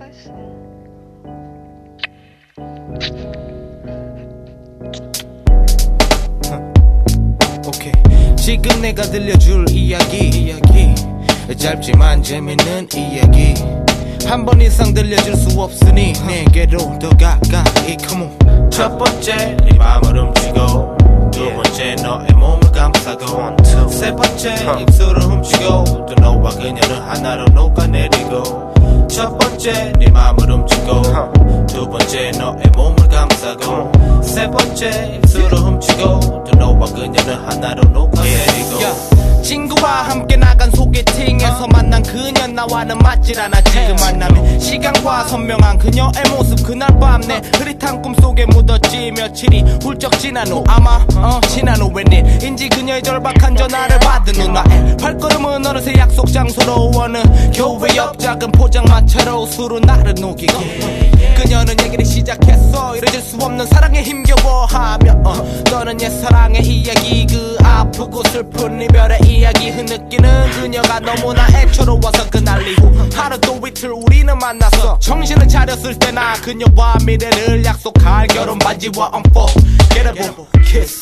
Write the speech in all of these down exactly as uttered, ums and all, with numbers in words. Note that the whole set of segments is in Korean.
오케이. 지금 내가 들려줄 이야기, 이야기 짧지만 재밌는 이야기 한 번 이상 들려줄 수 없으니 내게로 더 가까이 come on. 첫 번째 네 맘을 훔치고 두 번째 너의 몸을 감싸고 세 번째 입술을 훔치고 또 너와 그녀는 하나로 녹아내리고 첫 번째 네 맘을 훔치고 두 번째 너의 몸을 감싸고 세 번째 입술을 훔치고 또 너와 그녀는 하나로 녹아내리고 yeah. 친구와 함께 나간 소개팅에서 만난 그녀 나와는 맞질 않아 지금 만남에 시간과 선명한 그녀의 모습 그날 밤 내 흐릿한 꿈속에 묻었지 며칠이 훌쩍 지난 후 아마 어, 지난 후 웬일인지 그녀의 절박한 전화를 받은 후 나의 발걸음은 어느새 약속 장소로 어느 교회 옆 작은 포장마차로 술은 나를 녹이고 그녀는 얘기를 시작했어 이뤄질 수 없는 사랑에 힘겨워하며 어, 너는 옛사랑의 이야기 그 아프고 슬픈 이별의 이야기 흐느끼는 그녀가 너무나 애처로워서 그날 이후 하루 또 이틀 우리는 만났어 정신을 차렸을 때 나 그녀와 미래를 약속할 결혼 반지와 unforgettable kiss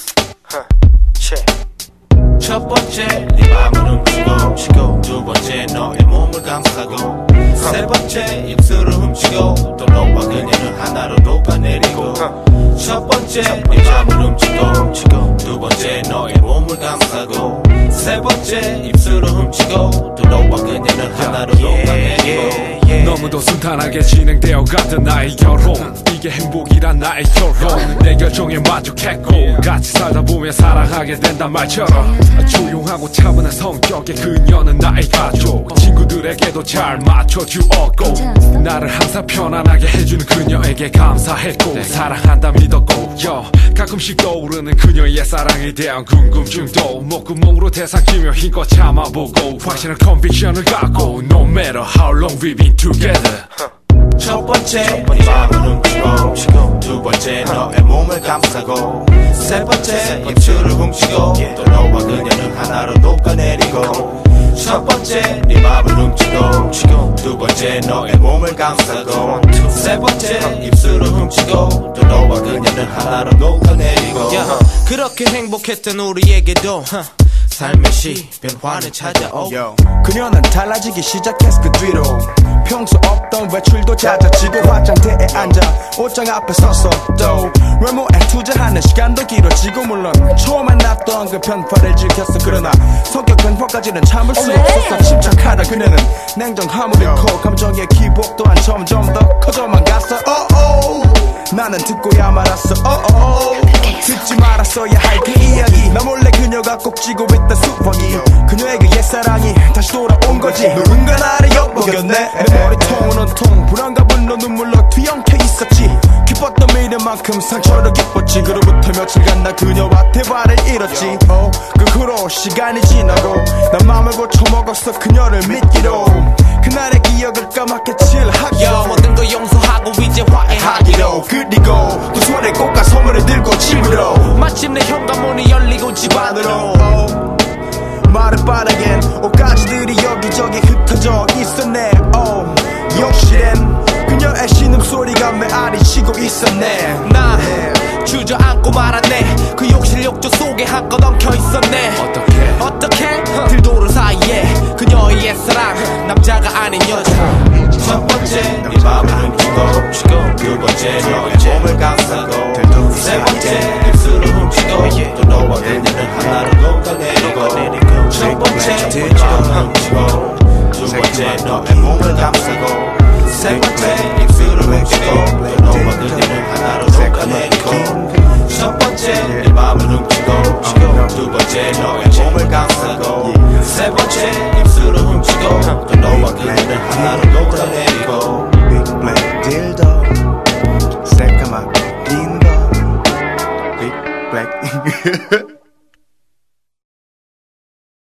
첫 번째 네 맘을 훔치고 두 번째 너의 몸을 감싸고 세 번째 입술을 훔치고 또 너와 그녀는 하나로 녹아내리고 첫 번째 네 맘을 훔치고 두 번째 너의 몸을 감싸고 세 번째 입술을 훔치고 또 너와 그녀는 하나로 녹아내리고 너무도 순탄하게 진행되어 가던 나의 결혼 이게 행복이란 나의 결혼 내 결정에 만족했고 같이 살다 보면 사랑하게 된단 말처럼 조용하고 차분한 성격의 그녀는 나의 가족 친구들에게도 잘 맞춰주었고 나를 항상 편안하게 해주는 그녀에게 감사했고 사랑한다 믿었고 yo, 가끔씩 떠오르는 그녀의 사랑에 대한 궁금증도 목구멍으로 대상키며 힘껏 참아보고 확실한 컨빅션을 갖고 No matter how long we've been together 첫 번째 네 맘을 훔치고 두 번째 너의 몸을 감싸고 세 번째 입술을 훔치고 또 너와 그녀는 하나로 녹아내리고 첫 번째 네 맘을 훔치고 두 번째 너의 몸을 감싸고 세 번째 입술을 훔치고 또 너와 그녀는 하나로 녹아내리고 yeah. 그렇게 행복했던 우리에게도 삶의 시 변화는 찾아오 Yo. 그녀는 달라지기 시작했어 그 뒤로 평소 없던 외출도 잦아지고 화장대에 앉아 옷장 앞에 서서 또 외모에 투자하는 시간도 길어지고 물론 처음엔 놨던 그 변화를 즐겼어 그러나 성격 변화까지는 참을 수 없었어 침착하다 그녀는 냉정함을 잃고 감정의 기복 또한 점점 더 커져만 갔어 oh, oh. 나는 듣고야 말았어 oh, oh. 듣지 말았어야 할 그 이야기 나 몰래 그녀가 꼭 쥐고 있던 수박이 그녀의 그 옛사랑이 다시 돌아온 거지 누군가 나를 엿보겼네 내 머리통은 온통 불안과 분노 눈물로 뒤엉켜 있었지 기뻤던 미래만큼 상처로 기뻤지 그로부터 며칠간 나 그녀와 대화를 잃었지 oh, 그 후로 시간이 지나고 난 맘을 고쳐먹었어 그녀를 믿기로 그날의 기억을 까맣게 칠하기로 모든 걸 용서하고 이제 화해하기로 그리고 두 손에 꽃과 선물을 들고 집으로 마침내 현관문이 열리고 집 안으로 oh, 말은 빠르겐 옷가지들이 여기저기 흩어져 있었네 oh, 욕실엔 그녀의 신음소리가 메아리 치고 있었네 나 주저앉고 말았네 그 욕실 욕조 속에 한껏 엉켜 있었네 어떻게 어떻게 들도른 사이에 그녀의 옛사랑 남자가 아닌 여자 첫 번째 네 맘을 훔치고 두 번째 너의 몸을 감싸고 세 번째 입술을 훔치고 또 너와 그녀는 하나로 녹아내리고 첫 번째 네 맘을 훔치고 두 번째 너의 몸을 감싸고 세 번째 입술을 훔치고 또 너와 그녀는 하나로 녹아내리고 첫 번째 네 맘을 훔치고 두 번째 너의 몸을 감싸고 세 번째 입술을 훔치고 또 너와 그녀는 하나로 녹아내리고 Big black dildo 새까맣 긴 거 Big black